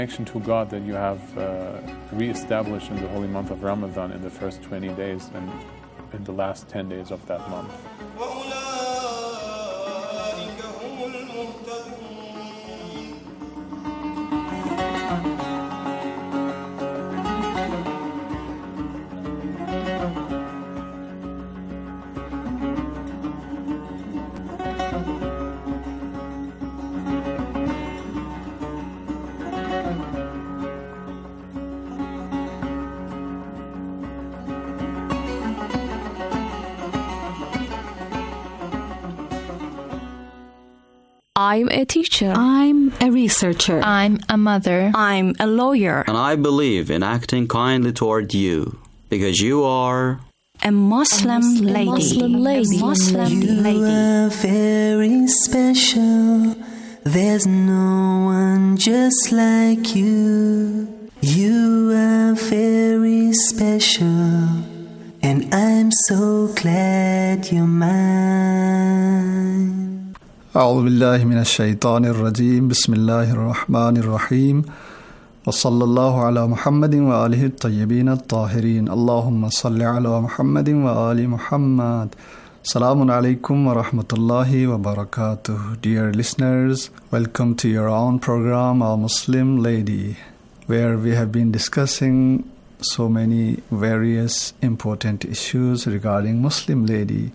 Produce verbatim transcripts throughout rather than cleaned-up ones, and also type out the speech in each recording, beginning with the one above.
Connection to God that you have uh, re-established in the holy month of Ramadan in the first twenty days and in the last ten days of that month. I'm a teacher. I'm a researcher. I'm a mother. I'm a lawyer. And I believe in acting kindly toward you, because you are a Muslim, a Muslim lady. Muslim lady. A Muslim you lady. You are very special. There's no one just like you. You are very special, and I'm so glad you're mine. أعوذ بالله من الشيطان الرجيم بسم الله الرحمن الرحيم وصلى الله على محمد وآله الطيبين الطاهرين اللهم صل على محمد وآل محمد. Assalamu alaikum wa rahmatullahi wa barakatuh. Dear listeners, welcome to your own program, Our Muslim Lady, where we have been discussing so many various important issues regarding Muslim lady.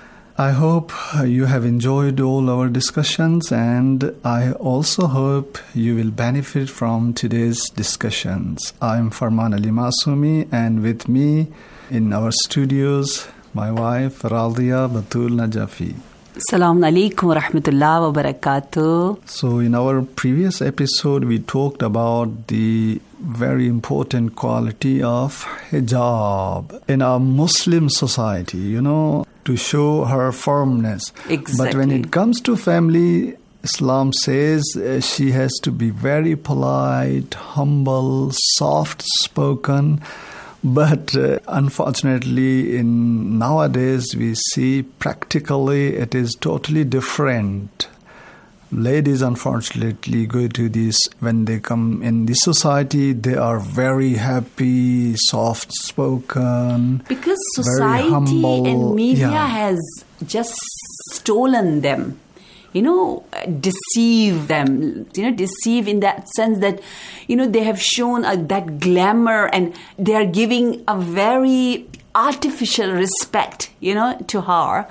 I hope you have enjoyed all our discussions, and I also hope you will benefit from today's discussions. I am Farman Ali Masumi, and with me in our studios, my wife Radia Batul Najafi. Assalamu alaikum wa rahmatullahi wa barakatuh. So in our previous episode, we talked about the very important quality of hijab in our Muslim society, you know, to show her firmness. Exactly. But when it comes to family, Islam says uh, she has to be very polite, humble, soft-spoken. But uh, unfortunately, in nowadays, we see practically it is totally different. Ladies, unfortunately, go to this, when they come in this society, they are very happy, soft-spoken, because very society humble. and media Yeah. has just stolen them. You know, deceive them, you know, deceive in that sense that, you know, they have shown uh, that glamour, and they are giving a very artificial respect, you know, to her,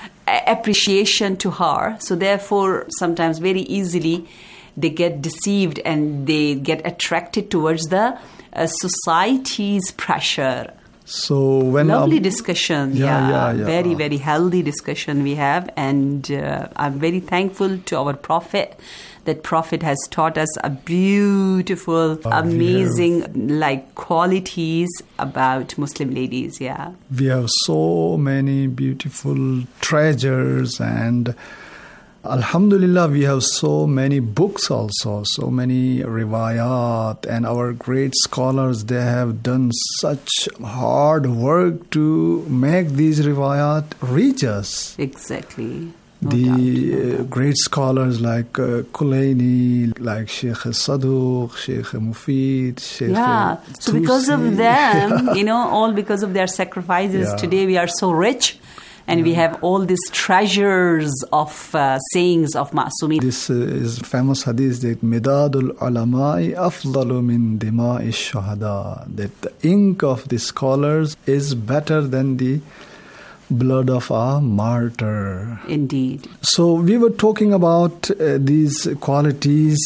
appreciation to her. So therefore, sometimes very easily they get deceived and they get attracted towards the uh, society's pressure. So when Lovely um, discussion, yeah, yeah, yeah, yeah. very, very healthy discussion we have, and uh, I'm very thankful to our Prophet. That Prophet has taught us a beautiful, Oh, amazing, like qualities about Muslim ladies. Yeah, we have so many beautiful treasures, and Alhamdulillah, we have so many books also, so many riwayat, and our great scholars, they have done such hard work to make these riwayat reach us. exactly. No the doubt, no uh, doubt. great scholars like uh, Kulaini, like Sheikh Saduq, Sheikh Mufid, Sheikh Yeah, so because of Tusi. them, you know, all because of their sacrifices, Yeah. today we are so rich. And we have all these treasures of uh, sayings of Ma'sumi. This uh, is famous hadith that Midadul Ulamai afdalu min dima'i shuhada, that the ink of the scholars is better than the blood of a martyr. Indeed. So we were talking about uh, these qualities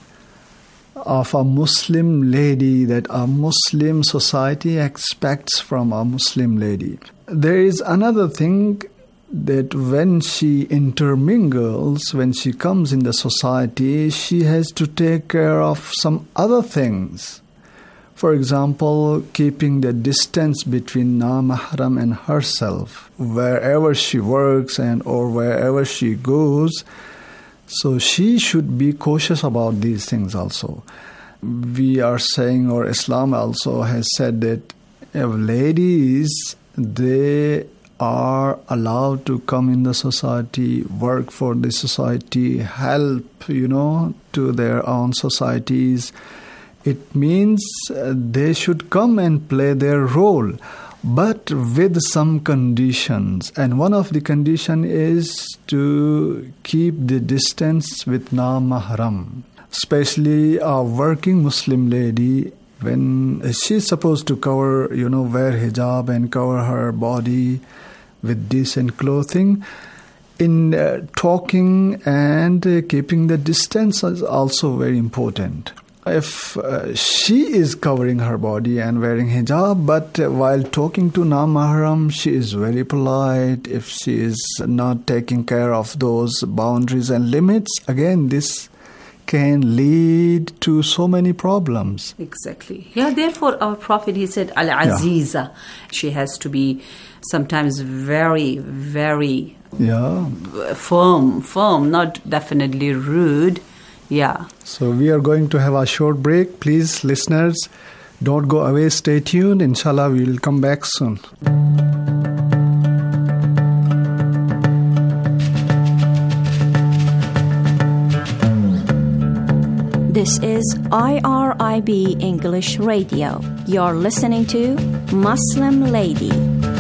of a Muslim lady that a Muslim society expects from a Muslim lady. There is another thing, that when she intermingles, when she comes in the society, she has to take care of some other things. For example, keeping the distance between na-mahram and herself, wherever she works and or wherever she goes. So she should be cautious about these things also. We are saying, or Islam also has said, that if ladies, they are allowed to come in the society, work for the society, help, you know, to their own societies, It means uh, they should come and play their role, but with some conditions. And one of the condition is to keep the distance with non-mahram. Especially a working Muslim lady, when she's supposed to cover, you know, wear hijab and cover her body with decent clothing, in uh, talking and uh, keeping the distance is also very important. If uh, she is covering her body and wearing hijab, but uh, while talking to non-mahram, she is very polite. If she is not taking care of those boundaries and limits, again, this can lead to so many problems. Exactly. Yeah, therefore our Prophet, he said, Al-Aziza. Yeah. She has to be sometimes very, very yeah. firm, firm, not definitely rude. Yeah. So we are going to have a short break. Please, listeners, don't go away. Stay tuned. Inshallah, we will come back soon. This is I R I B English Radio. You're listening to Muslim Lady.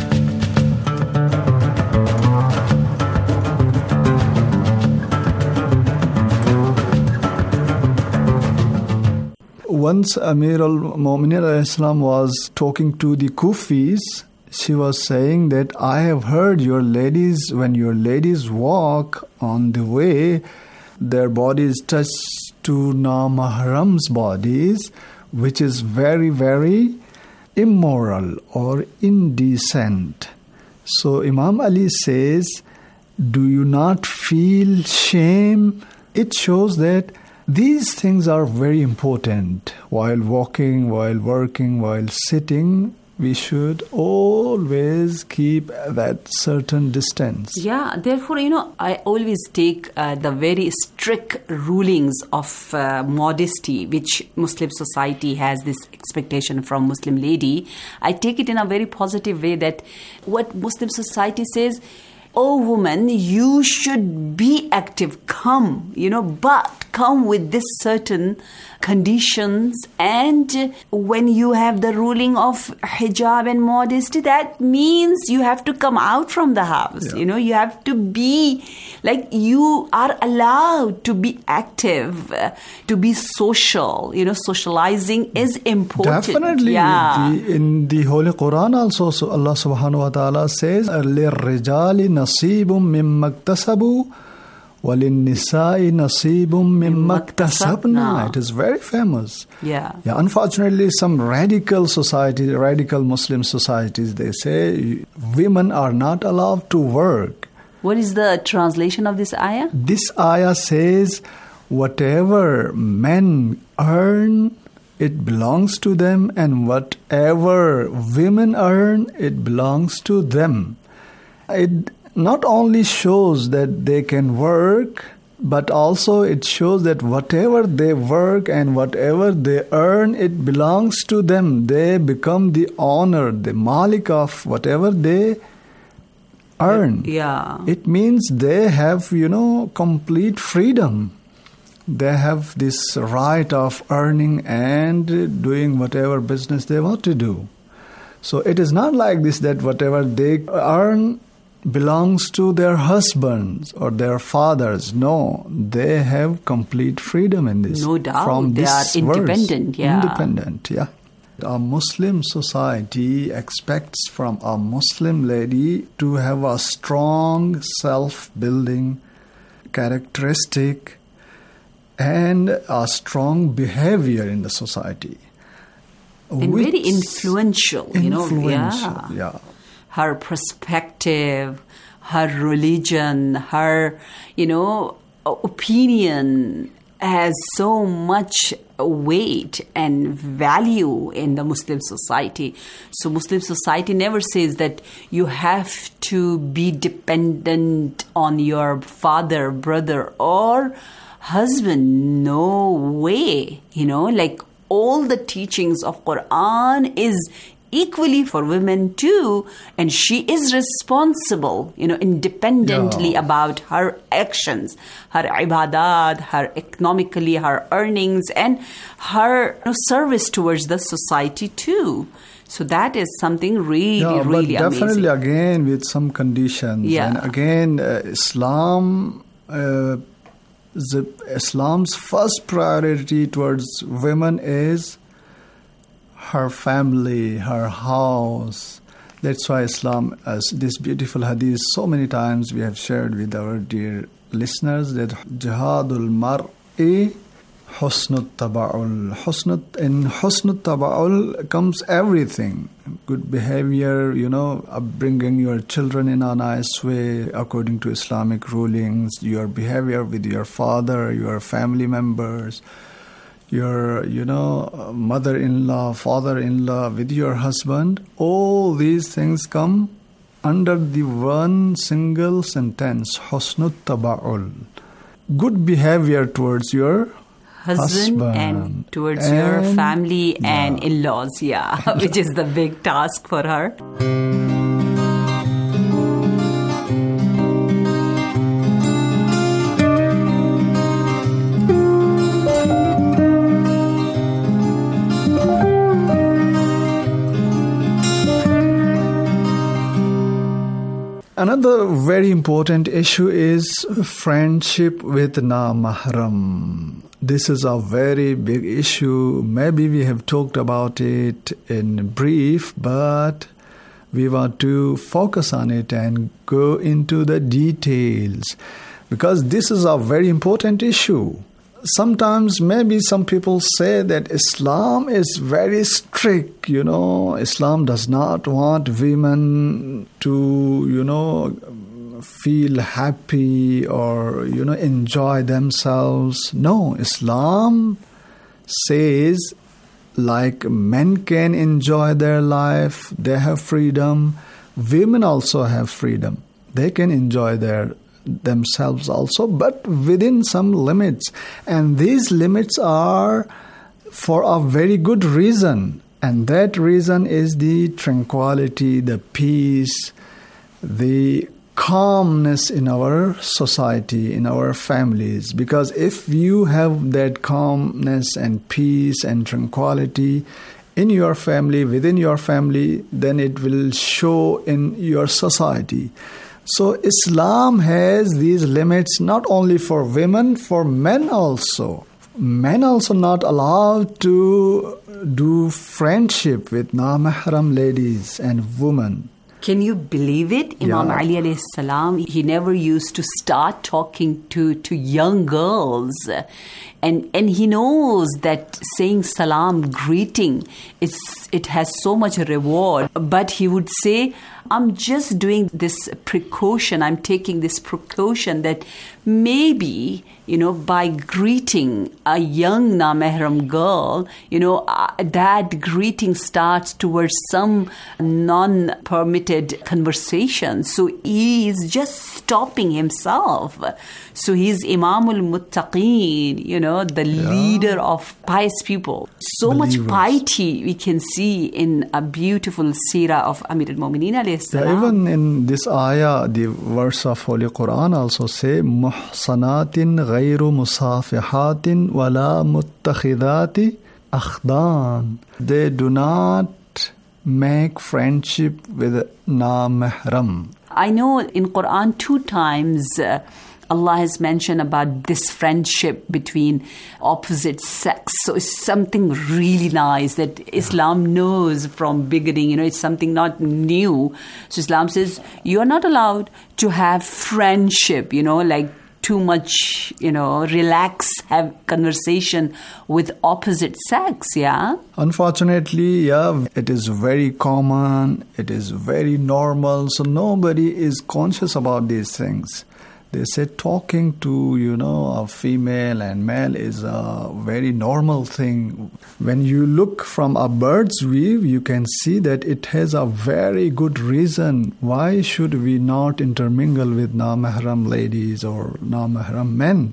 Once Amir al-Mu'minin was talking to the Kufis, she was saying that I have heard your ladies, when your ladies walk on the way, their bodies touch to non-mahram's bodies, which is very, very immoral or indecent. So Imam Ali says, do you not feel shame? It shows that these things are very important. While walking, while working, while sitting, we should always keep that certain distance. Yeah, therefore, you know, I always take uh, the very strict rulings of uh, modesty, which Muslim society has this expectation from Muslim lady. I take it in a very positive way that what Muslim society says, oh woman, you should be active, come, you know, but come with this certain conditions. And when you have the ruling of hijab and modesty, that means you have to come out from the house. Yeah. You know, you have to be like, you are allowed to be active, uh, to be social. You know, socializing is important. Definitely. Yeah. The, in the Holy Quran also, so Allah subhanahu wa ta'ala says, لِلرِّجَالِ نَصِيبٌ مِّمَّا اكْتَسَبُوا وَلِلنِّسَاءِ نَصِيبٌ مِّمَّا اكْتَسَبْنَا. It is very famous. Yeah. Yeah. Unfortunately, some radical societies, radical Muslim societies, they say women are not allowed to work. What is the translation of this ayah? This ayah says, whatever men earn, it belongs to them, and whatever women earn, it belongs to them. It not only shows that they can work, but also it shows that whatever they work and whatever they earn, it belongs to them. They become the owner, the malik of whatever they earn. Yeah. It means they have, you know, complete freedom. They have this right of earning and doing whatever business they want to do. So it is not like this that whatever they earn belongs to their husbands or their fathers. No, they have complete freedom in this. No doubt. From they this are independent. Verse. Yeah. Independent, yeah. A Muslim society expects from a Muslim lady to have a strong self-building characteristic and a strong behavior in the society. And very influential, you know. Influential, yeah. yeah. Her perspective, her religion, her, you know, opinion has so much weight and value in the Muslim society. So Muslim society never says that you have to be dependent on your father, brother, or husband. No way. You know, like all the teachings of Quran is equally for women too, and she is responsible, you know, independently Yeah. about her actions, her ibadat, her economically, her earnings, and her you know, service towards the society too. So that is something really, Yeah, really but definitely amazing. again with some conditions. Yeah. And again, uh, Islam, uh, the, Islam's first priority towards women is her family, her house. That's why Islam, as this beautiful hadith, so many times we have shared with our dear listeners that jihadul mar'i husnul taba'ul. Husnul, in husnul taba'ul comes everything. Good behavior, you know, bringing your children in a nice way according to Islamic rulings, your behavior with your father, your family members, your, you know, mother-in-law, father-in-law, with your husband. All these things come under the one single sentence, husnul taba'ul. Good behavior towards your Husband, husband. and towards your And- family and yeah. in-laws, yeah, which is the big task for her. Another very important issue is friendship with na-mahram. This is a very big issue. Maybe we have talked about it in brief, but we want to focus on it and go into the details because this is a very important issue. Sometimes maybe some people say that Islam is very strict, you know, Islam does not want women to, you know, feel happy or, you know, enjoy themselves. No, Islam says like men can enjoy their life, they have freedom, women also have freedom. They can enjoy their themselves also, but within some limits. And these limits are for a very good reason. And that reason is the tranquility, the peace, the calmness in our society, in our families. Because if you have that calmness and peace and tranquility in your family, within your family, then it will show in your society. So Islam has these limits not only for women, for men also. Men also not allowed to do friendship with na-mahram ladies and women. Can you believe it? Imam Yeah. Ali alayhi salam, he never used to start talking to, to young girls. And and he knows that saying salam, greeting, it's, it has so much reward. But he would say, I'm just doing this precaution, I'm taking this precaution that maybe, you know, by greeting a young na-mahram girl, you know, uh, that greeting starts towards some non-permitted conversation. So he is just stopping himself. So he's Imamul Muttaqeen, you know, the leader of pious people. So much Believers. piety we can see in a beautiful seerah of Amir al-Mu'mineen alayhi Yeah, salam. even in this ayah, the verse of Holy Quran also say, muhsanatin ghayru musafihatin wala muttakhidati akhdan. They do not make friendship with na-mahram. I know in Quran two times uh, Allah has mentioned about this friendship between opposite sex. So it's something really nice that Islam knows from beginning. You know, it's something not new. So Islam says you are not allowed to have friendship, you know, like too much, you know, relax, have conversation with opposite sex, yeah? Unfortunately, yeah, it is very common, it is very normal, so nobody is conscious about these things. They say talking to, you know, a female and male is a very normal thing. When you look from a bird's view, you can see that it has a very good reason. Why should we not intermingle with na-mahram ladies or na-mahram men?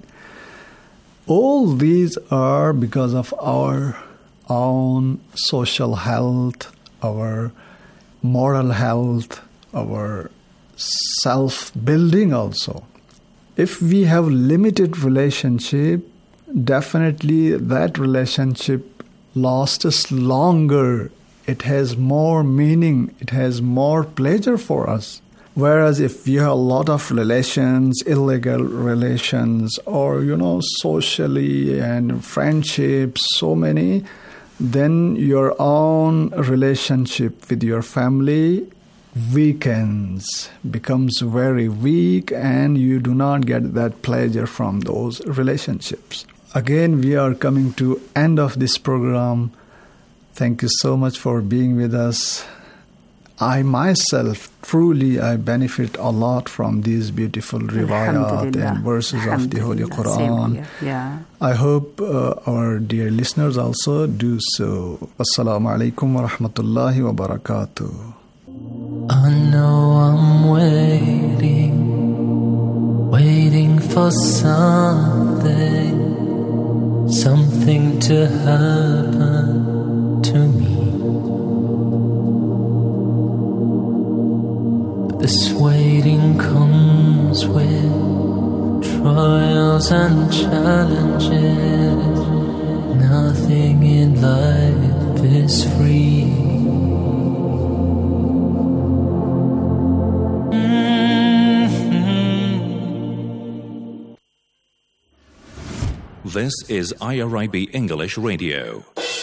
All these are because of our own social health, our moral health, our self-building also. If we have limited relationship, definitely that relationship lasts longer. It has more meaning. It has more pleasure for us. Whereas if you have a lot of relations, illegal relations, or, you know, socially and friendships, so many, then your own relationship with your family weakens, becomes very weak, and you do not get that pleasure from those relationships. Again, we are coming to end of this program. Thank you so much for being with us. I myself, truly, I benefit a lot from these beautiful riwayat and verses of the Holy Quran. Yeah. I hope uh, our dear listeners also do so. Assalamu alaikum wa rahmatullahi wa barakatuh. I know I'm waiting, waiting for something, something to happen to me. This waiting comes with trials and challenges. Nothing in life is free. Mm-hmm. This is I R I B English Radio.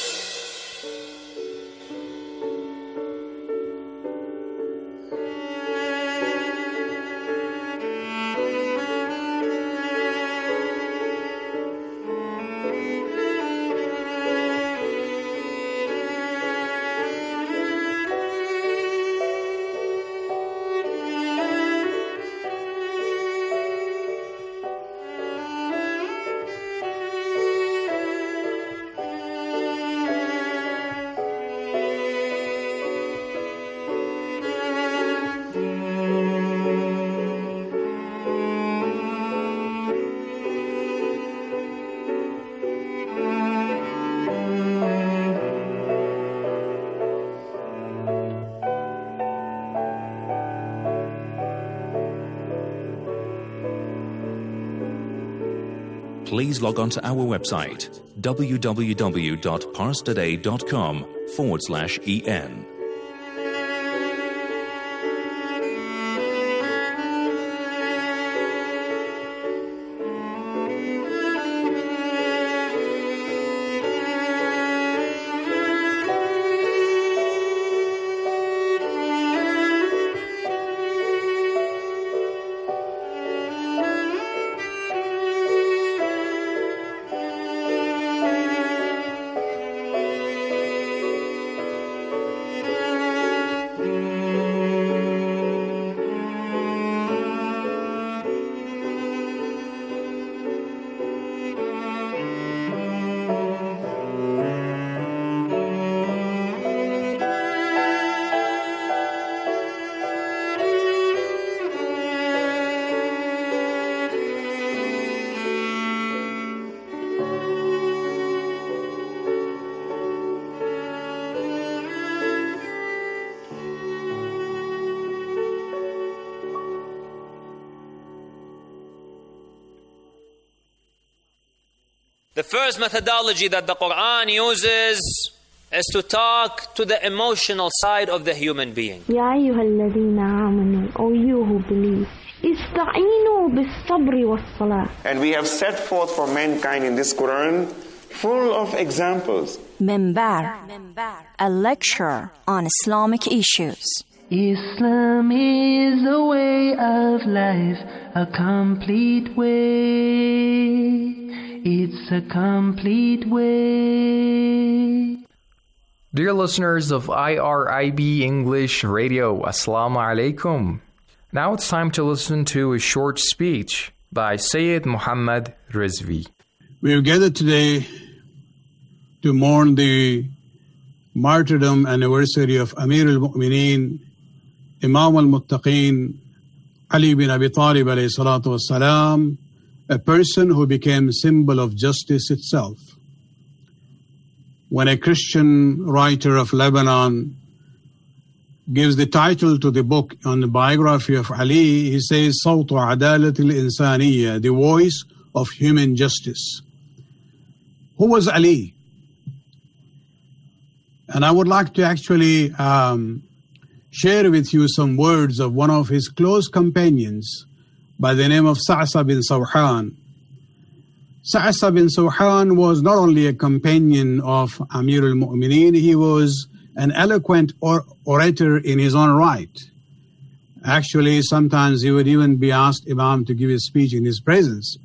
Please log on to our website, www.parstoday.com forward slash en. The first methodology that the Quran uses is to talk to the emotional side of the human being. Ya ayyuhalladhina amanu, O you who believe, ista'inu bis-sabri was-salah. And we have set forth for mankind in this Quran full of examples. Minbar, a lecture on Islamic issues. Islam is a way of life, a complete way. It's a complete way. Dear listeners of I R I B English Radio, Assalamu alaikum. Now it's time to listen to a short speech by Sayyid Muhammad Rizvi. We have gathered today to mourn the martyrdom anniversary of Amir al-Mu'mineen, Imam al-Muttaqeen, Ali bin Abi Talib alayhi salatu wassalam, a person who became symbol of justice itself. When a Christian writer of Lebanon gives the title to the book on the biography of Ali. He says, صوت عدالة الإنسانية, the voice of human justice. Who was Ali? And I would like to actually um, share with you some words of one of his close companions by the name of Sa'sa bin Sawhan. Sa'sa bin Sawhan was not only a companion of Amir al-Mu'mineen, he was an eloquent or orator in his own right. Actually, sometimes he would even be asked Imam to give a speech in his presence.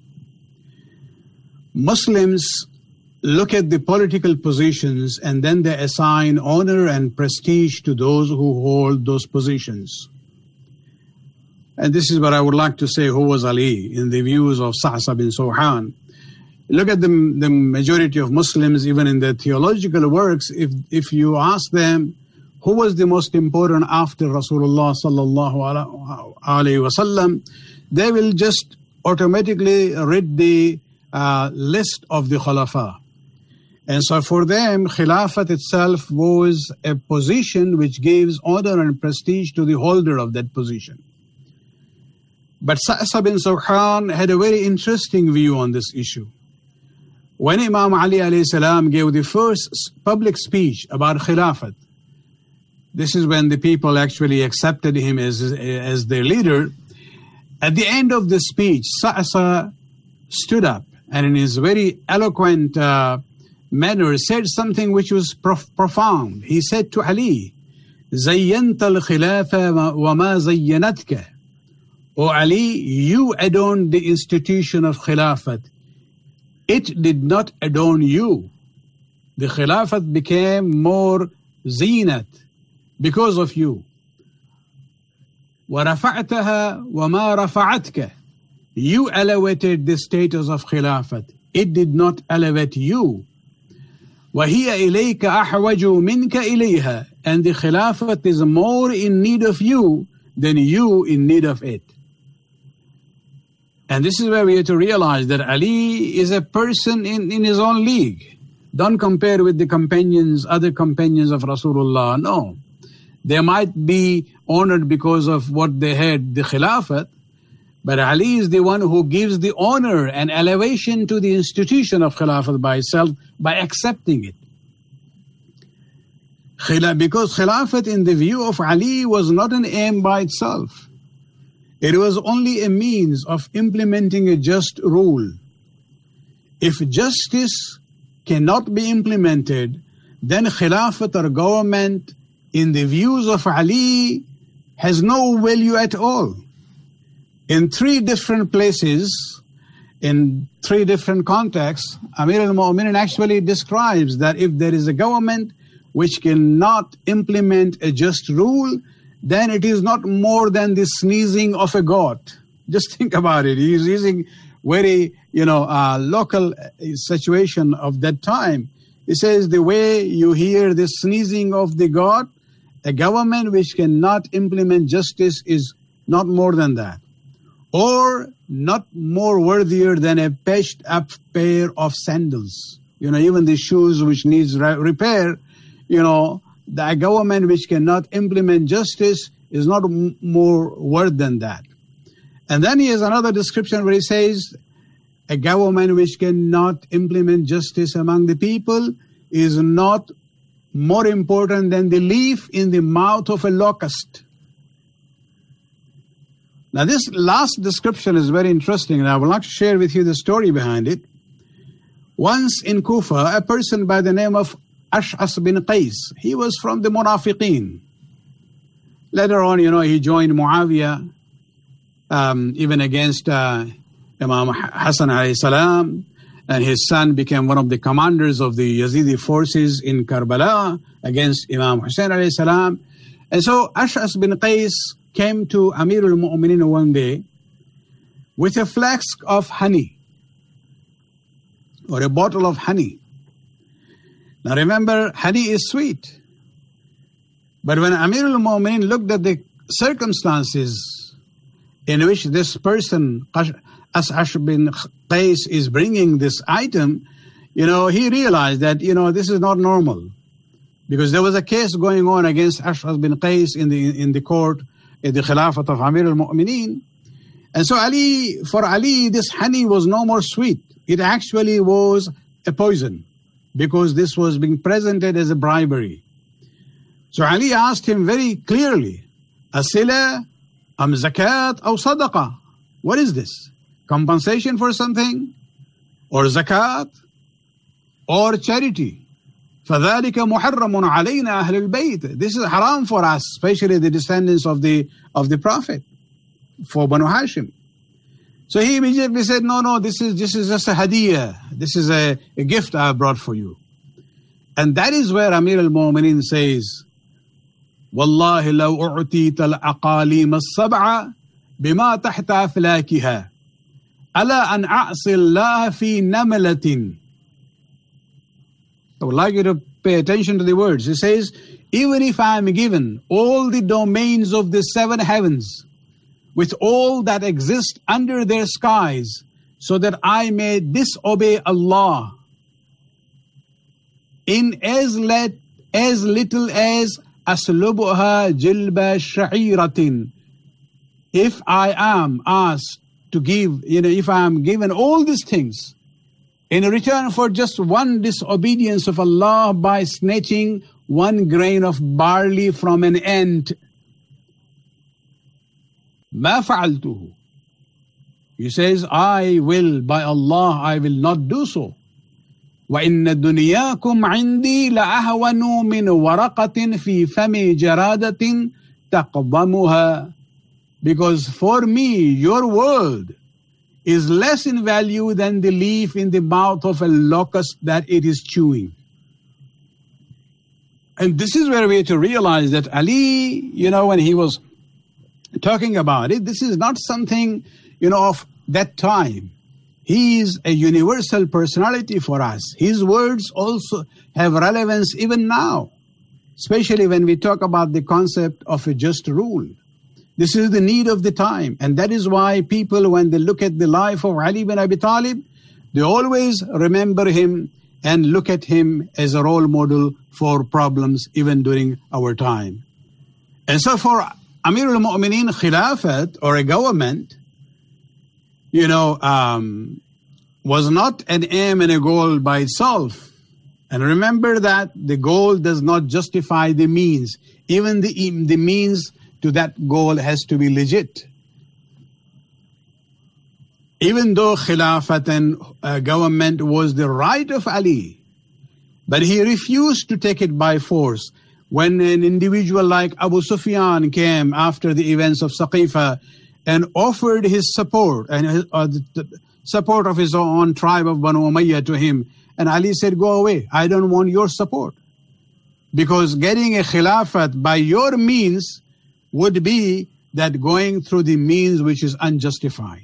Muslims look at the political positions and then they assign honor and prestige to those who hold those positions. And this is what I would like to say, who was Ali in the views of Sa'sa bin Sawhan. Look at the, the majority of Muslims, even in their theological works, if, if you ask them, who was the most important after Rasulullah sallallahu alayhi wa sallam, they will just automatically read the uh, list of the Khulafa. And so for them, Khilafat itself was a position which gives honor and prestige to the holder of that position. But Sa'sa bin Sawhan had a very interesting view on this issue. When Imam Ali alayhi salam gave the first public speech about Khilafat, this is when the people actually accepted him as, as their leader. At the end of the speech, Sa'sa stood up and in his very eloquent uh, manner said something which was prof- profound. He said to Ali, زَيَّنْتَ الْخِلَافَ وَمَا زَيَّنَتْكَ. O Ali, you adorned the institution of Khilafat. It did not adorn you. The Khilafat became more zinat because of you. وَرَفَعْتَهَا وَمَا رَفَعَتْكَ. You elevated the status of Khilafat. It did not elevate you. وَهِيَ إِلَيْكَ أَحْوَجُ مِنْكَ إِلَيْهَا. And the Khilafat is more in need of you than you in need of it. And this is where we have to realize that Ali is a person in, in his own league. Don't compare with the companions, other companions of Rasulullah. No. They might be honored because of what they had, the Khilafat, but Ali is the one who gives the honor and elevation to the institution of Khilafat by itself, by accepting it. Because Khilafat in the view of Ali was not an aim by itself. It was only a means of implementing a just rule. If justice cannot be implemented, then Khilafat or government in the views of Ali has no value at all. In three different places, in three different contexts, Amir al-Mu'minin actually describes that if there is a government which cannot implement a just rule, then it is not more than the sneezing of a goat. Just think about it. He is using very, you know, uh, local situation of that time. He says the way you hear the sneezing of the goat, a government which cannot implement justice is not more than that. Or not more worthier than a patched up pair of sandals. You know, even the shoes which needs repair, you know, the government which cannot implement justice is not m- more worth than that. And then he has another description where he says, a government which cannot implement justice among the people is not more important than the leaf in the mouth of a locust. Now this last description is very interesting, and I would like to share with you the story behind it. Once in Kufa, a person by the name of Ash'as bin Qais, he was from the Munafiqeen. Later on, you know, he joined Muawiyah, um, even against uh, Imam Hassan alayhi salam, and his son became one of the commanders of the Yazidi forces in Karbala against Imam Hussein alayhi salam. And so Ash'as bin Qais came to Amir al-Mu'minin one day with a flask of honey, or a bottle of honey. Now remember, honey is sweet. But when Amir al-Mu'minin looked at the circumstances in which this person, Ash'as bin Qais, is bringing this item, you know, he realized that, you know, this is not normal. Because there was a case going on against Ash'ath bin Qais in the in the court, in the Khilafat of Amir al-Mu'mineen. And so Ali, for Ali, this honey was no more sweet. It actually was a poison, because this was being presented as a bribery. So Ali asked him very clearly, Asila, am zakat, or sadaqah? What is this? Compensation for something? Or zakat? Or charity? فَذَلِكَ مُحَرَّمٌ عَلَيْنَا أَهْلِ الْبَيْتِ. This is haram for us, especially the descendants of the of the Prophet, for Banu Hashim. So he immediately said, no, no, this is this is just a hadiyah. This is a, a gift I have brought for you. And that is where Amir al-Mu'mineen says, وَاللَّهِ لَوْ أُعْتِيتَ الْأَقَالِيمَ السَّبْعَ بِمَا تَحْتَ أَفْلَاكِهَا أَلَا أَنْ أَعْصِ اللَّهَ فِي نَمَلَةٍ. I would like you to pay attention to the words. It says, even if I am given all the domains of the seven heavens, with all that exists under their skies, so that I may disobey Allah, in as, let, as little as أَسْلُبُهَا جِلْبَ شَعِيرَةٍ. If I am asked to give, you know, if I am given all these things, in return for just one disobedience of Allah by snatching one grain of barley from an ant, مَا فَعَلْتُهُ. He says, I will, by Allah, I will not do so. وَإِنَّ دُنْيَاكُمْ عِنْدِي لَأَهْوَنُ مِنْ وَرَقَةٍ فِي فَمِ جَرَادَةٍ تَقْضَمُهَا. Because for me, your world is less in value than the leaf in the mouth of a locust that it is chewing. And this is where we have to realize that Ali, you know, when he was talking about it, this is not something, you know, of that time. He is a universal personality for us. His words also have relevance even now, especially when we talk about the concept of a just rule. This is the need of the time. And that is why people, when they look at the life of Ali bin Abi Talib, they always remember him and look at him as a role model for problems even during our time. And so for Amir al-Mu'mineen, Khilafat, or a government, you know, um, was not an aim and a goal by itself. And remember that the goal does not justify the means. Even the, the means to that goal has to be legit. Even though Khilafat and uh, government was the right of Ali, but he refused to take it by force. When an individual like Abu Sufyan came after the events of Saqifa and offered his support and his, uh, the, the support of his own tribe of Banu Umayyah to him, and Ali said, go away, I don't want your support. Because getting a Khilafat by your means would be that going through the means which is unjustified.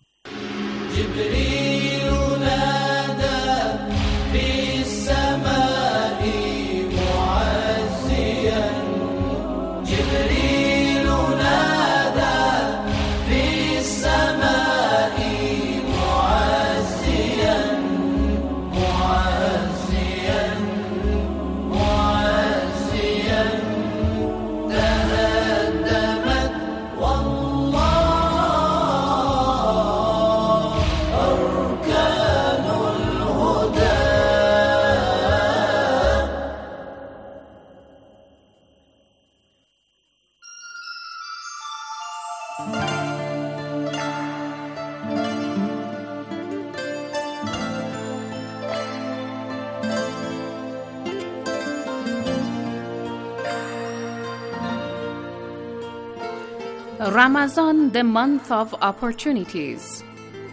Ramadan, the month of opportunities.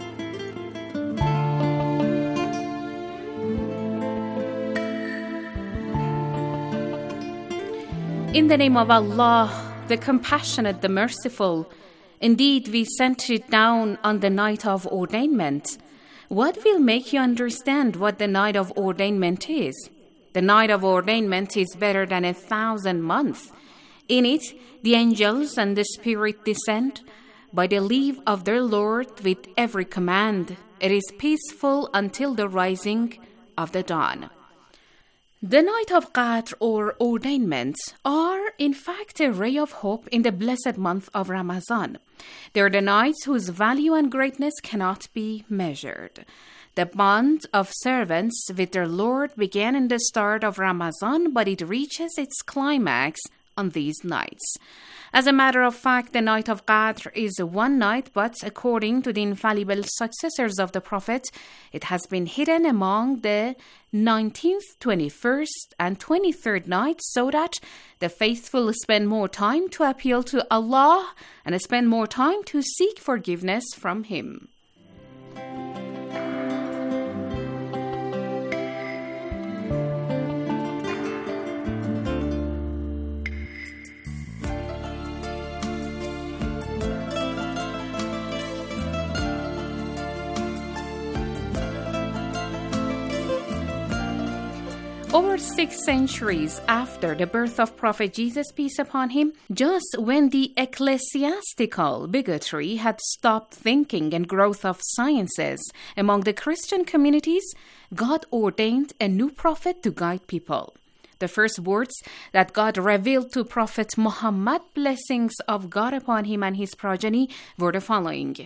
In the name of Allah, the compassionate, the merciful, indeed we sent it down on the night of ordainment. What will make you understand what the night of ordainment is? The night of ordainment is better than a thousand months. In it, the angels and the Spirit descend by the leave of their Lord with every command. It is peaceful until the rising of the dawn. The night of Qadr or ordainment are in fact a ray of hope in the blessed month of Ramadan. They are the nights whose value and greatness cannot be measured. The bond of servants with their Lord began in the start of Ramadan, but it reaches its climax on these nights. As a matter of fact, the night of Qadr is one night, but according to the infallible successors of the Prophet, it has been hidden among the nineteenth, twenty-first, and twenty-third nights so that the faithful spend more time to appeal to Allah and spend more time to seek forgiveness from Him. Over six centuries after the birth of Prophet Jesus, peace upon him, just when the ecclesiastical bigotry had stopped thinking and growth of sciences among the Christian communities, God ordained a new prophet to guide people. The first words that God revealed to Prophet Muhammad, blessings of God upon him and his progeny, were the following.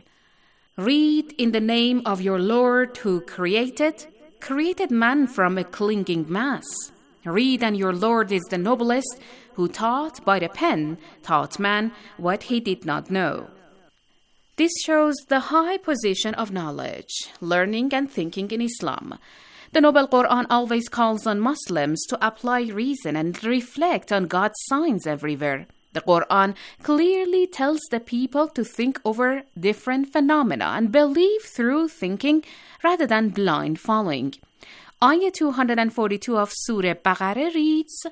Read in the name of your Lord who created created man from a clinging mass. Read, and your Lord is the noblest, who taught by the pen, taught man what he did not know. This shows the high position of knowledge, learning, and thinking in Islam. The Noble Quran always calls on Muslims to apply reason and reflect on God's signs everywhere. The Quran clearly tells the people to think over different phenomena and believe through thinking rather than blind following. Ayah two forty-two of Surah Baqarah reads,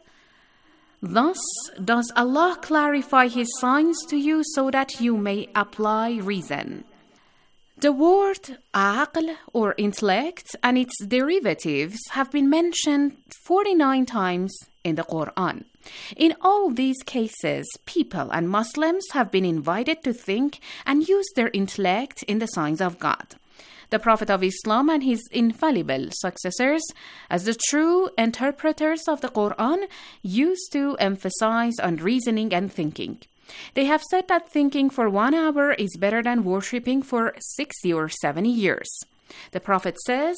Thus does Allah clarify His signs to you so that you may apply reason. The word aql or intellect and its derivatives have been mentioned forty-nine times in the Quran. In all these cases, people and Muslims have been invited to think and use their intellect in the signs of God. The Prophet of Islam and his infallible successors, as the true interpreters of the Quran, used to emphasize on reasoning and thinking. They have said that thinking for one hour is better than worshipping for sixty or seventy years. The Prophet says,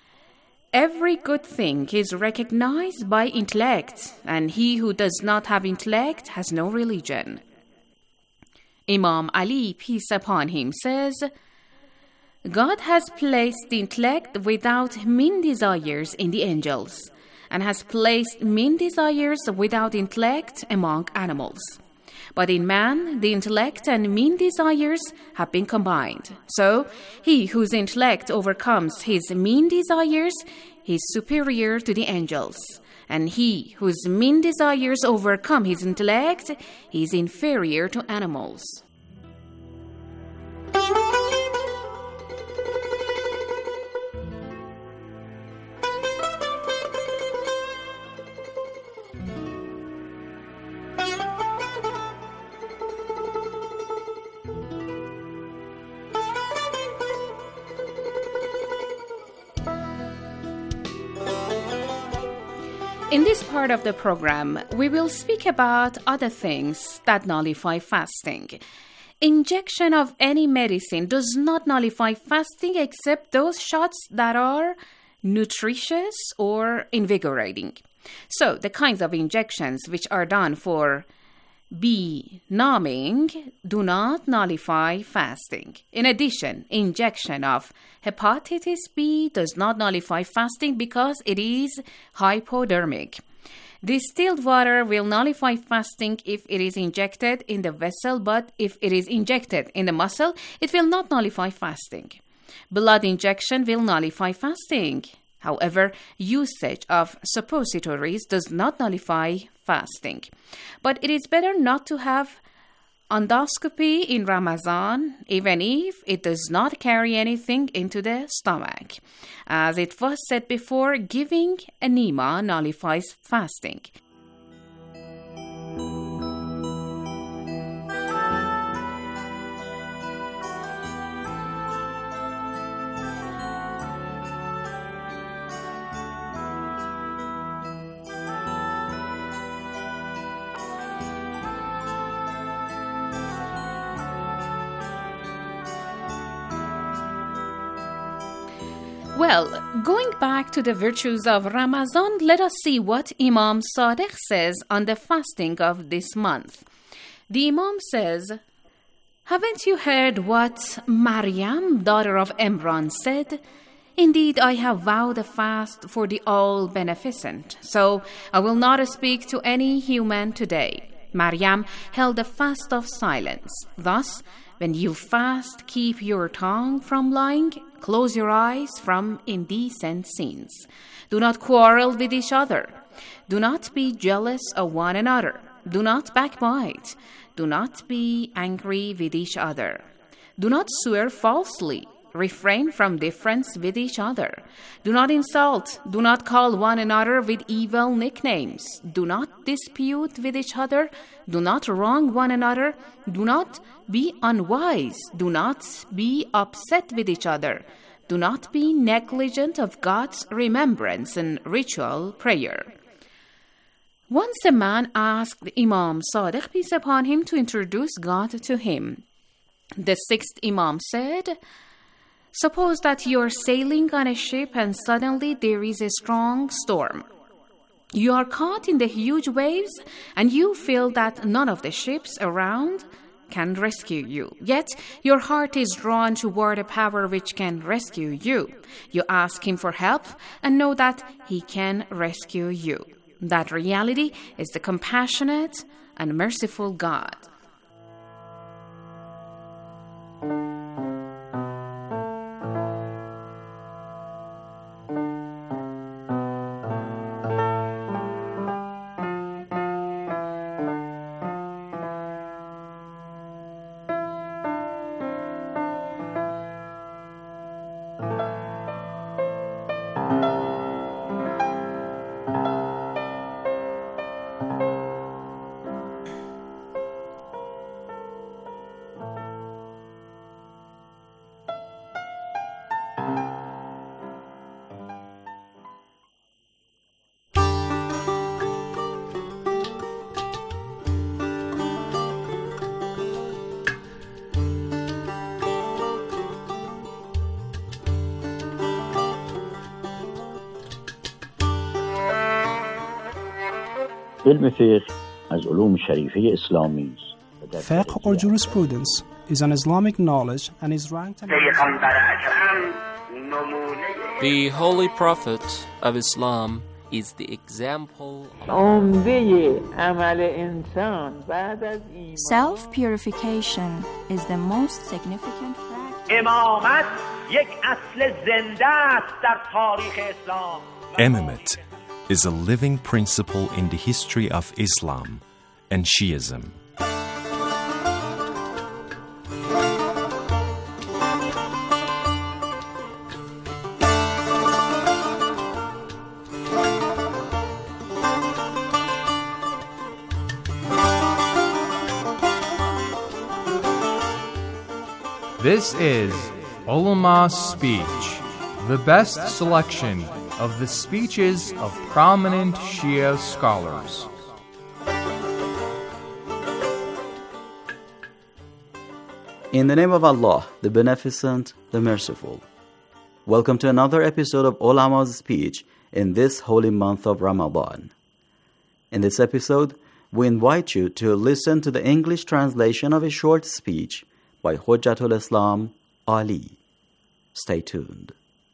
Every good thing is recognized by intellect, and he who does not have intellect has no religion. Imam Ali, peace upon him, says, God has placed the intellect without mean desires in the angels, and has placed mean desires without intellect among animals. But in man, the intellect and mean desires have been combined. So, he whose intellect overcomes his mean desires is superior to the angels. And he whose mean desires overcome his intellect is inferior to animals. In this part of the program, we will speak about other things that nullify fasting. Injection of any medicine does not nullify fasting except those shots that are nutritious or invigorating. So, the kinds of injections which are done for benumbing do not nullify fasting. In addition, injection of hepatitis B does not nullify fasting because it is hypodermic. Distilled water will nullify fasting if it is injected in the vessel, but if it is injected in the muscle, it will not nullify fasting. Blood injection will nullify fasting. However, usage of suppositories does not nullify fasting. But it is better not to have endoscopy in Ramadan, even if it does not carry anything into the stomach. As it was said before, giving enema nullifies fasting. Well, going back to the virtues of Ramadan, let us see what Imam Sadiq says on the fasting of this month. The Imam says, "Haven't you heard what Maryam, daughter of Imran, said? Indeed, I have vowed a fast for the All-Beneficent, so I will not speak to any human today." Maryam held a fast of silence. Thus, when you fast, keep your tongue from lying, close your eyes from indecent scenes. Do not quarrel with each other. Do not be jealous of one another. Do not backbite. Do not be angry with each other. Do not swear falsely. Refrain from difference with each other. Do not insult. Do not call one another with evil nicknames. Do not dispute with each other. Do not wrong one another. Do not be unwise. Do not be upset with each other. Do not be negligent of God's remembrance and ritual prayer. Once a man asked Imam Sadiq, peace upon him, to introduce God to him. The sixth Imam said, "Suppose that you're sailing on a ship and suddenly there is a strong storm. You are caught in the huge waves and you feel that none of the ships around can rescue you. Yet your heart is drawn toward a power which can rescue you. You ask him for help and know that he can rescue you. That reality is the compassionate and merciful God." علم فقه از علوم شریفه اسلامی است. Fiqh or jurisprudence is an Islamic knowledge and is ranked among The Holy Prophet of Islam is the example. Self-purification is the most significant practice. Imamate is a living principle in the history of Islam and Shiism. This is Ulama's Speech, the best selection of the speeches of prominent Shia scholars. In the name of Allah, the Beneficent, the Merciful. Welcome to another episode of Ulama's Speech in this holy month of Ramadan. In this episode, we invite you to listen to the English translation of a short speech by Hujjatul Islam Ali. Stay tuned.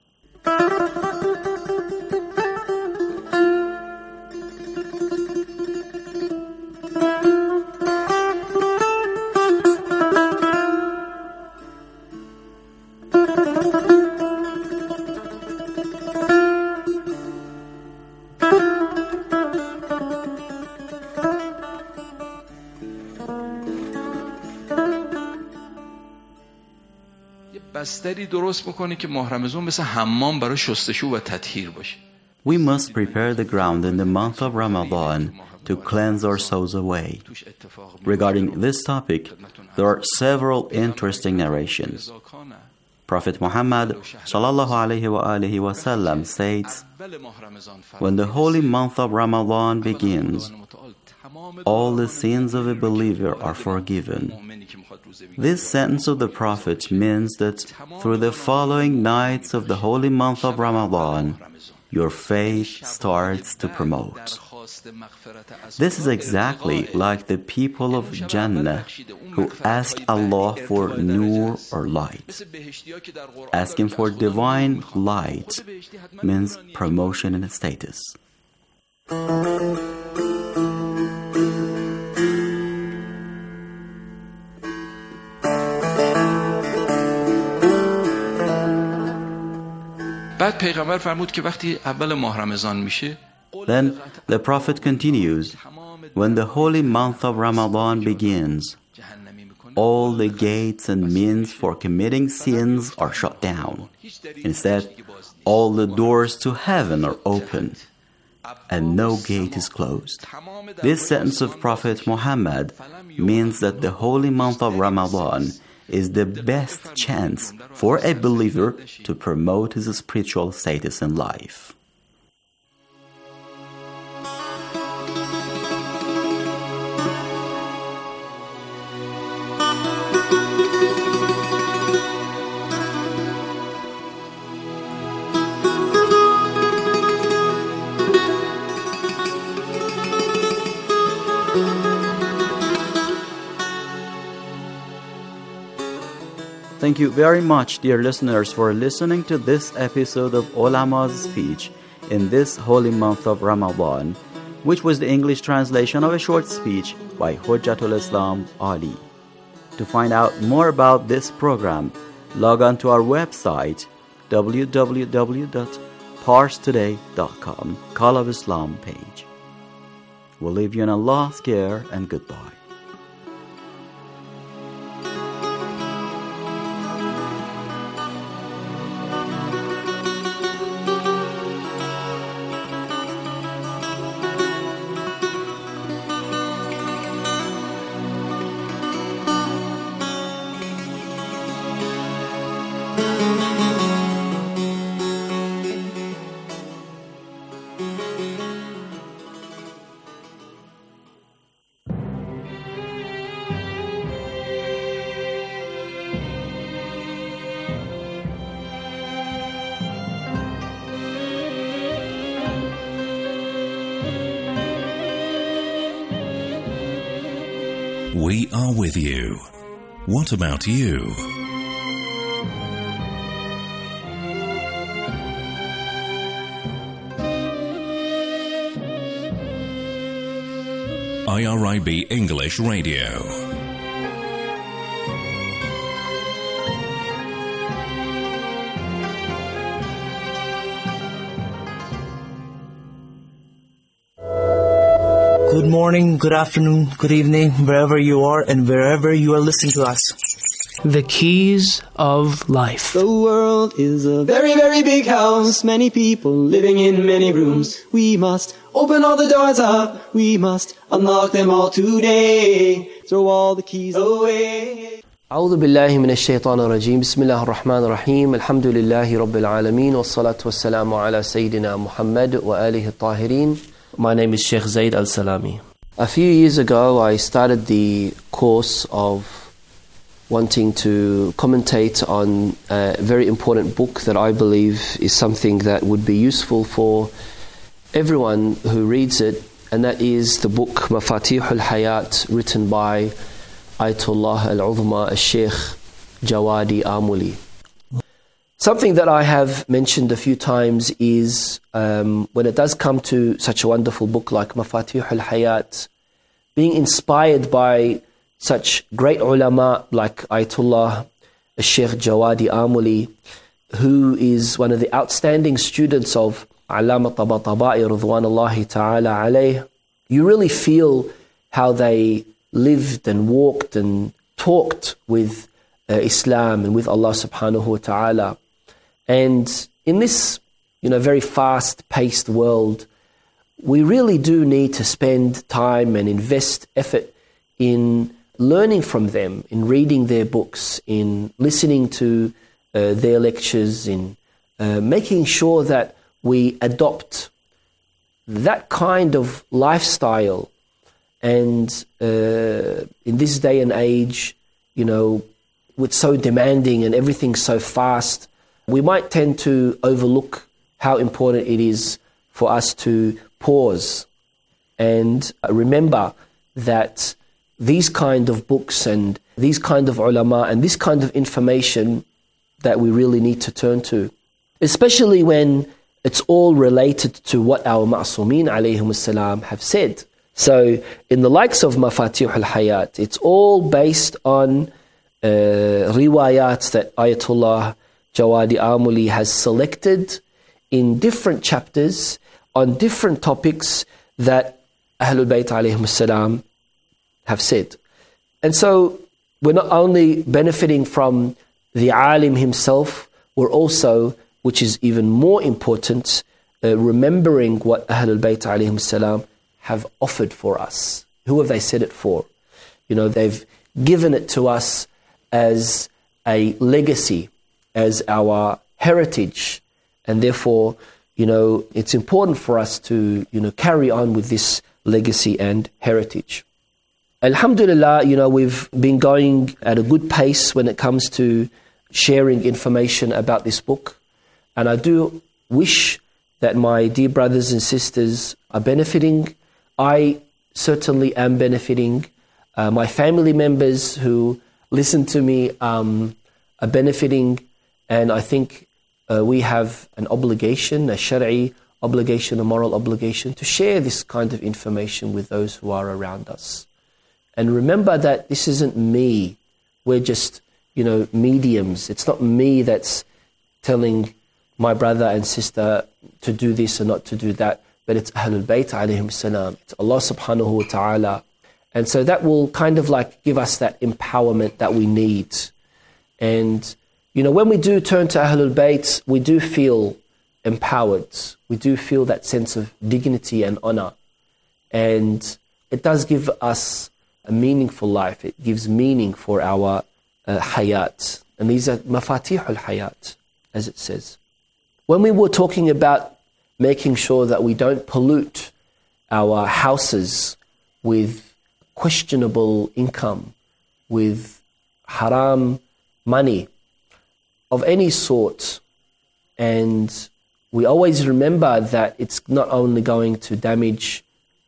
بستری درست بکنی که ماه رمضان مثل حمام برای شستشو و تطهیر باشه. We must prepare the ground in the month of Ramadan to cleanse our souls away. Regarding this topic, there are several interesting narrations. Prophet Muhammad sallallahu alaihi wa alihi wasallam states, "When the holy month of Ramadan begins, all the sins of a believer are forgiven, This sentence of the Prophet means that through the following nights of the holy month of Ramadan, your faith starts to promote. This is exactly like the people of Jannah who ask Allah for nur or light. Asking for divine light means promotion in status. بعد پیغمبر فرمود که وقتی اول ماه رمضان میشه Then the Prophet continues, when the holy month of Ramadan begins, all the gates and means for committing sins are shut down. Instead, all the doors to heaven are open, and no gate is closed. This sentence of Prophet Muhammad means that the holy month of Ramadan is the best chance for a believer to promote his spiritual status in life. Thank you very much, dear listeners, for listening to this episode of Ulama's Speech in this holy month of Ramadan, which was the English translation of a short speech by Hujjatul Islam Ali. To find out more about this program, log on to our website, w w w dot pars today dot com, Call of Islam page. We'll leave you in Allah's care and goodbye. We are with you. What about you? I R I B English Radio. Good morning, good afternoon, good evening, wherever you are and wherever you are listening to us. The keys of life. The world is a very, very big house. Many people living in many rooms. We must open all the doors up. We must unlock them all today. Throw all the keys away. أعوذ بالله من الشيطان الرجيم بسم الله الرحمن الرحيم الحمد لله رب العالمين والصلاة والسلام على سيدنا محمد وآله الطاهرين. My name is Sheikh Zaid Al-Salami. A few years ago I started the course of wanting to commentate on a very important book that I believe is something that would be useful for everyone who reads it, and that is the book Mafatih al-Hayat, written by Ayatollah Al-Uzma Al-Sheikh Jawadi Amuli. Something that I have mentioned a few times is um, when it does come to such a wonderful book like Mafatih al-Hayat, being inspired by such great ulama like Ayatollah Sheikh Jawadi Amuli, who is one of the outstanding students of Allama Tabatabai Ridwanullahi Ta'ala alayh, you really feel how they lived and walked and talked with uh, Islam and with Allah subhanahu wa ta'ala. And in this, you know, very fast-paced world, we really do need to spend time and invest effort in learning from them, in reading their books, in listening to uh, their lectures, in uh, making sure that we adopt that kind of lifestyle. And uh, in this day and age, you know, with so demanding and everything so fast, we might tend to overlook how important it is for us to pause and remember that these kind of books and these kind of ulama and this kind of information that we really need to turn to, especially when it's all related to what our ma'sumin alayhim as-salam have said. So in the likes of Mafatih al-Hayat, it's all based on uh, riwayats that Ayatollah Jawadi Amuli has selected in different chapters on different topics that Ahlul Bayt alayhim as-salam have said. And so we're not only benefiting from the alim himself, we're also, which is even more important, uh, remembering what Ahlul Bayt alayhim as-salam have offered for us. Who have they said it for? You know, they've given it to us as a legacy, as our heritage, and therefore, you know, it's important for us to, you know, carry on with this legacy and heritage. Alhamdulillah, you know, we've been going at a good pace when it comes to sharing information about this book, and I do wish that my dear brothers and sisters are benefiting. I certainly am benefiting. Uh, my family members who listen to me um, are benefiting, and I think uh, we have an obligation, a shari'i obligation, a moral obligation to share this kind of information with those who are around us. And remember that this isn't me. We're just, you know, mediums. It's not me that's telling my brother and sister to do this or not to do that, but it's Ahlul Bayt alayhim salam. It's Allah subhanahu wa ta'ala. And so that will kind of like give us that empowerment that we need. And, you know, when we do turn to Ahlul Bayt, we do feel empowered. We do feel that sense of dignity and honor. And it does give us a meaningful life. It gives meaning for our uh, hayat. And these are mafatih al-hayat, as it says. When we were talking about making sure that we don't pollute our houses with questionable income, with haram money of any sort, and we always remember that it's not only going to damage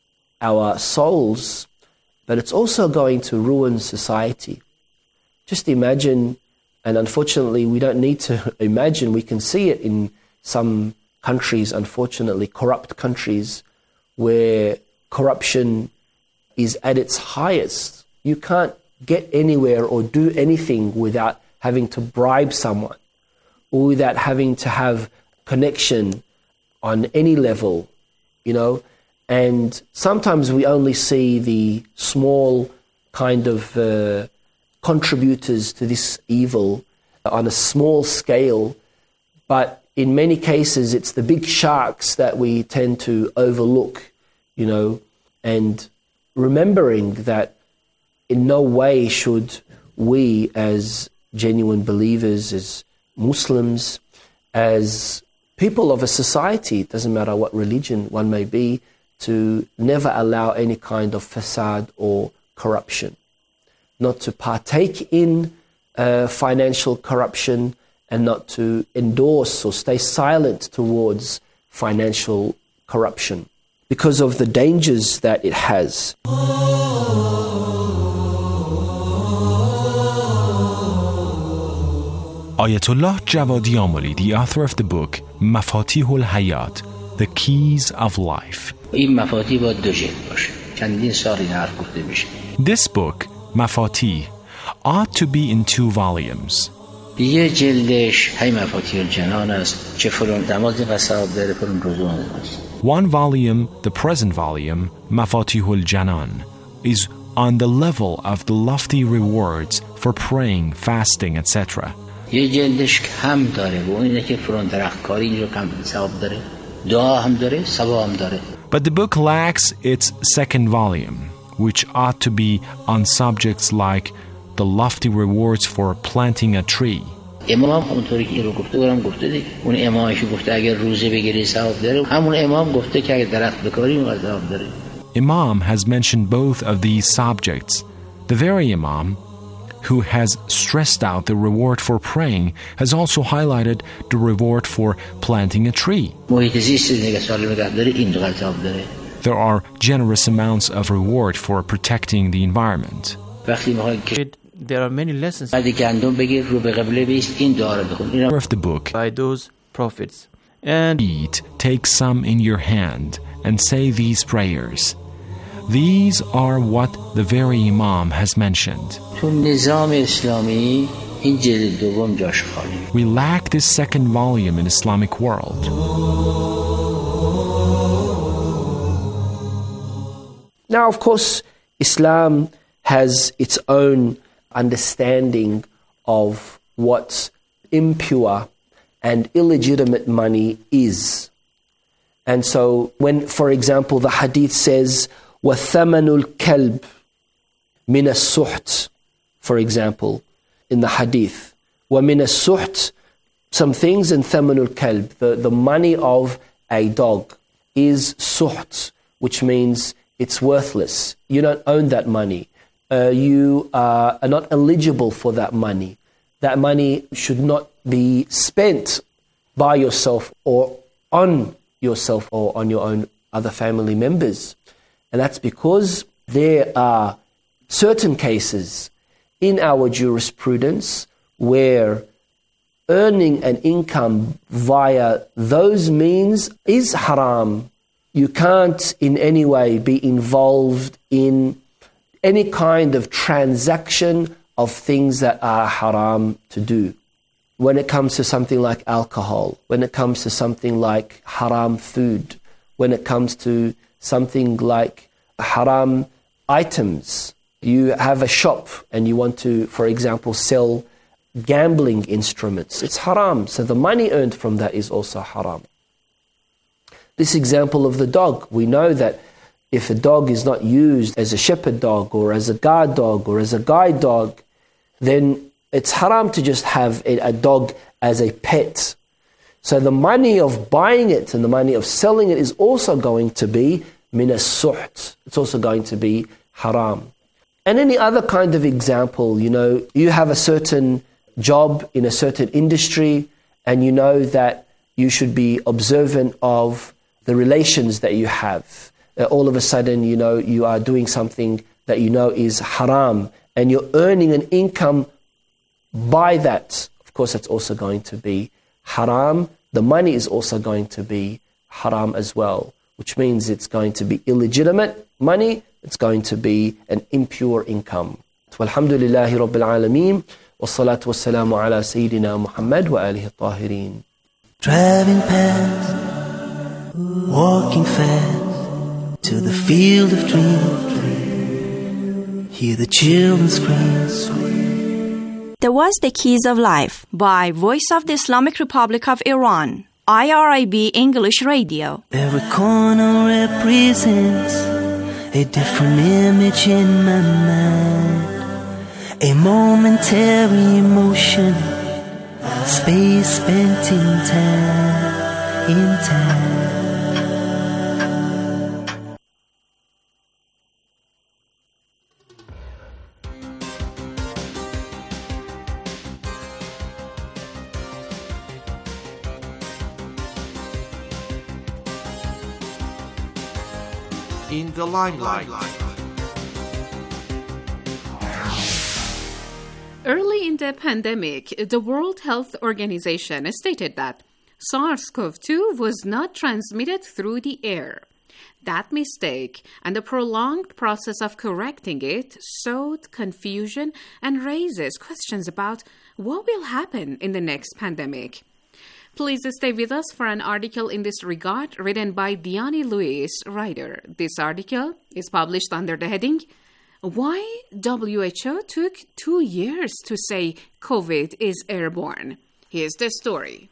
our souls, but it's also going to ruin society. Just imagine, and unfortunately we don't need to imagine, we can see it in some countries, unfortunately, corrupt countries, where corruption is at its highest. You can't get anywhere or do anything without having to bribe someone, or without having to have connection on any level, you know. And sometimes we only see the small kind of uh, contributors to this evil on a small scale, but in many cases it's the big sharks that we tend to overlook, you know, and remembering that in no way should we as genuine believers, as Muslims, as people of a society, it doesn't matter what religion one may be, to never allow any kind of fasad or corruption, not to partake in uh, financial corruption, and not to endorse or stay silent towards financial corruption because of the dangers that it has. Ayatollah Jawadi Amuli, the author of the book Mafatih al-Hayat, The Keys of Life. This book, Mafatih, ought to be in two volumes. یه جلدش هی مفاتیح الجنان است که فلان دماغ قصاب داره فلان رزوان است. One volume, the present volume, Mafatih al-Janan, is on the level of the lofty rewards for praying, fasting, et cetera. یه جلدش کم داره و اینه که فلان درختکاری اینجا کم ثواب داره. دعا هم داره، ثواب هم داره. But the book lacks its second volume, which ought to be on subjects like the lofty rewards for planting a tree. امام اونطوری که اینو گفته برام گفته دیگه اون امامش گفته اگر روزه بگیری ثواب داره همون امام گفته که اگر درخت بکاری اون ثواب داره. Imam has mentioned both of these subjects. The very Imam who has stressed out the reward for praying, has also highlighted the reward for planting a tree. There are generous amounts of reward for protecting the environment. There are many lessons of the book by those prophets. And eat, take some in your hand and say these prayers. These are what the very Imam has mentioned. We lack this second volume in Islamic world. Now, of course, Islam has its own understanding of what impure and illegitimate money is. And so when, for example, the hadith says, وَثَمَنُ الْكَلْبِ مِنَ السُّحْتِ, for example, in the hadith, وَمِنَ السُّحْتِ, some things, and ثَمَنُ الْكَلْبِ, the, the money of a dog is suht, which means it's worthless. You don't own that money. Uh, you uh, are not eligible for that money. That money should not be spent by yourself or on yourself or on your own other family members. And that's because there are certain cases in our jurisprudence where earning an income via those means is haram. You can't in any way be involved in any kind of transaction of things that are haram to do. When it comes to something like alcohol, when it comes to something like haram food, when it comes to something like haram items, you have a shop and you want to, for example, sell gambling instruments. It's haram. So the money earned from that is also haram. This example of the dog, we know that if a dog is not used as a shepherd dog or as a guard dog or as a guide dog, then it's haram to just have a, a dog as a pet. So the money of buying it and the money of selling it is also going to be min as-suht. It's also going to be haram. And any other kind of example, you know, you have a certain job in a certain industry and you know that you should be observant of the relations that you have. Uh, all of a sudden, you know, you are doing something that you know is haram and you're earning an income by that. Of course, that's also going to be haram. The money is also going to be haram as well, which means it's going to be illegitimate money. It's going to be an impure income. Walhamdulillahi Rabbil Alameen. Wassalatu wassalamu ala Sayyidina Muhammad wa alihi tahirin. Driving past, walking fast to the field of dreams. Hear the children scream. There was The Keys of Life by Voice of the Islamic Republic of Iran, I R I B English Radio. Every corner represents a different image in my mind, a momentary emotion, space spent in time, in time. In the limelight. Early in the pandemic, the World Health Organization stated that SARS-C o V two was not transmitted through the air. That mistake and the prolonged process of correcting it sowed confusion and raises questions about what will happen in the next pandemic. Please stay with us for an article in this regard written by Diani Lewis, writer. This article is published under the heading, Why W H O Took Two Years to Say COVID is Airborne. Here's the story.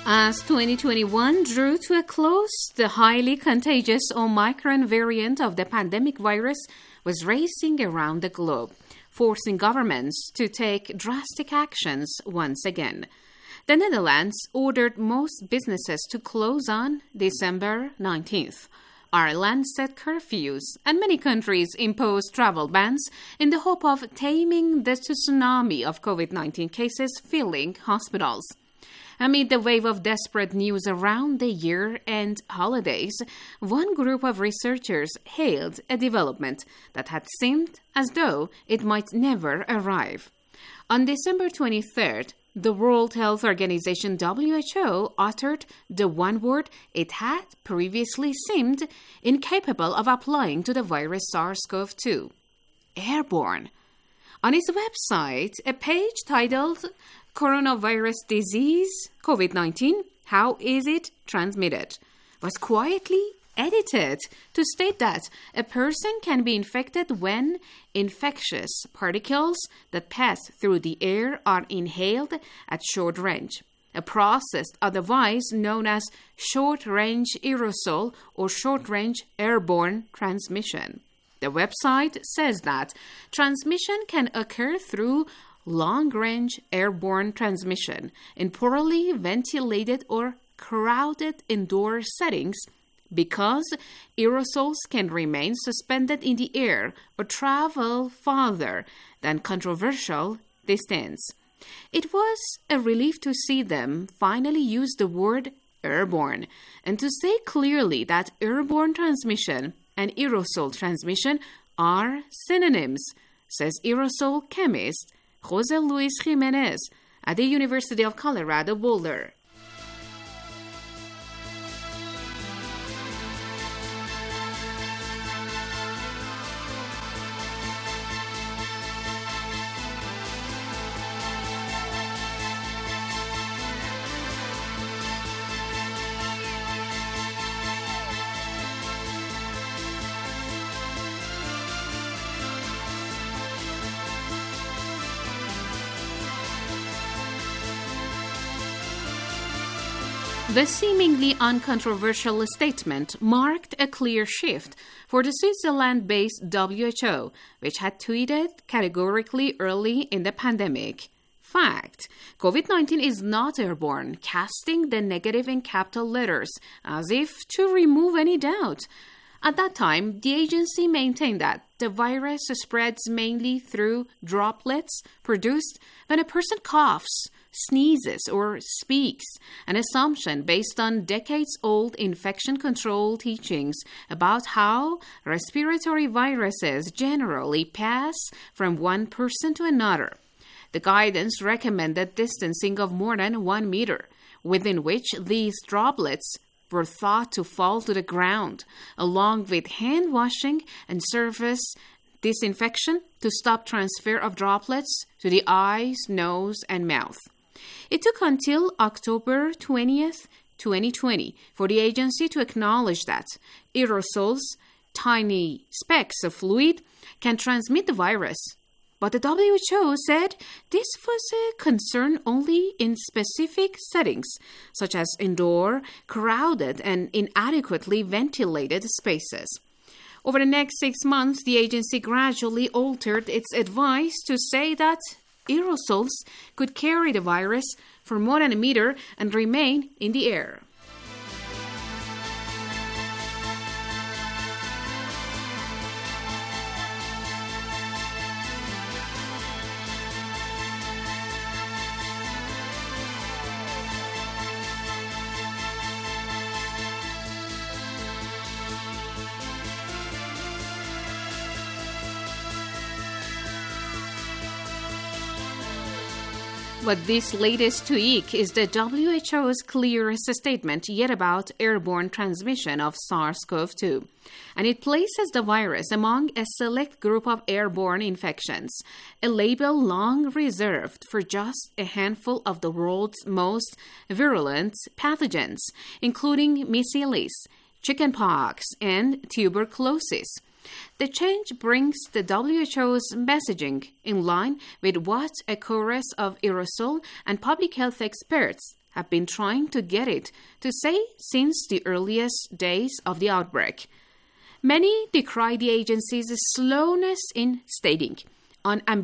As twenty twenty-one drew to a close, the highly contagious Omicron variant of the pandemic virus was racing around the globe, forcing governments to take drastic actions once again. The Netherlands ordered most businesses to close on December nineteenth. Ireland set curfews, and many countries imposed travel bans in the hope of taming the tsunami of COVID nineteen cases filling hospitals. Amid the wave of desperate news around the year-end holidays, one group of researchers hailed a development that had seemed as though it might never arrive. On December twenty-third, the World Health Organization W H O uttered the one word it had previously seemed incapable of applying to the virus SARS-C o V two: airborne. On its website, a page titled Coronavirus Disease, COVID nineteen, How is it transmitted?, was quietly edited to state that a person can be infected when infectious particles that pass through the air are inhaled at short range, a process otherwise known as short-range aerosol or short-range airborne transmission. The website says that transmission can occur through long-range airborne transmission in poorly ventilated or crowded indoor settings because aerosols can remain suspended in the air or travel farther than controversial distance. It was a relief to see them finally use the word airborne and to say clearly that airborne transmission and aerosol transmission are synonyms, says aerosol chemist Jose Luis Jimenez at the University of Colorado Boulder. The seemingly uncontroversial statement marked a clear shift for the Switzerland-based W H O, which had tweeted categorically early in the pandemic. Fact: COVID nineteen is not airborne, casting the negative in capital letters, as if to remove any doubt. At that time, the agency maintained that the virus spreads mainly through droplets produced when a person coughs, sneezes, or speaks, an assumption based on decades-old infection control teachings about how respiratory viruses generally pass from one person to another. The guidance recommended distancing of more than one meter, within which these droplets were thought to fall to the ground, along with hand washing and surface disinfection to stop transfer of droplets to the eyes, nose, and mouth. It took until October twentieth, twenty twenty, for the agency to acknowledge that aerosols, tiny specks of fluid, can transmit the virus. But the W H O said this was a concern only in specific settings, such as indoor, crowded, and inadequately ventilated spaces. Over the next six months, the agency gradually altered its advice to say that aerosols could carry the virus for more than a meter and remain in the air. But this latest tweak is the W H O's clearest statement yet about airborne transmission of SARS-C o V two, and it places the virus among a select group of airborne infections, a label long reserved for just a handful of the world's most virulent pathogens, including measles, chickenpox, and tuberculosis. The change brings the W H O's messaging in line with what a chorus of aerosol and public health experts have been trying to get it to say since the earliest days of the outbreak. Many decry the agency's slowness in stating unambiguous